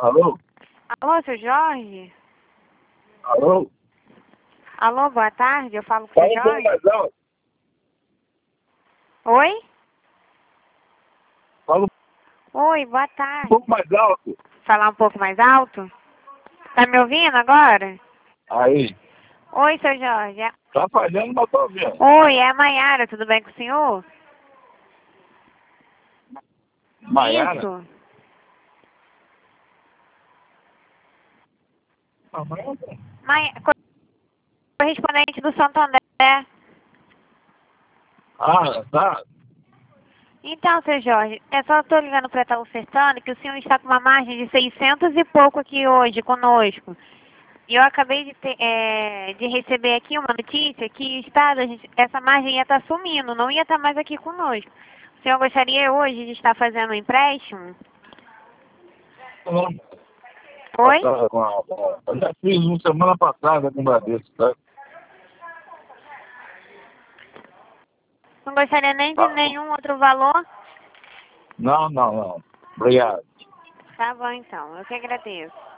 Alô? Alô, seu Jorge? Alô? Alô, boa tarde, eu falo com o Fala seu um pouco Jorge? mais alto. Oi? Fala Oi, boa um tarde. pouco mais alto. Falar um pouco mais alto? Tá me ouvindo agora? Aí. Oi, seu Jorge. Tá falhando, mas tô ouvindo. Oi, é a Maiara, tudo bem com o senhor? Maiara? Isso. Correspondente do Santo André. Ah, tá. Então, seu Jorge, eu só estou ligando para estar ofertando que o senhor está com uma margem de 600 e pouco aqui hoje conosco. E eu acabei de receber aqui uma notícia que essa margem ia estar sumindo, não ia estar mais aqui conosco. O senhor gostaria hoje de estar fazendo um empréstimo? Oi? Eu já fiz uma semana passada com o Bradesco, tá? Não gostaria nem de Tá. nenhum outro valor? Não. Obrigado. Tá bom, então. Eu que agradeço.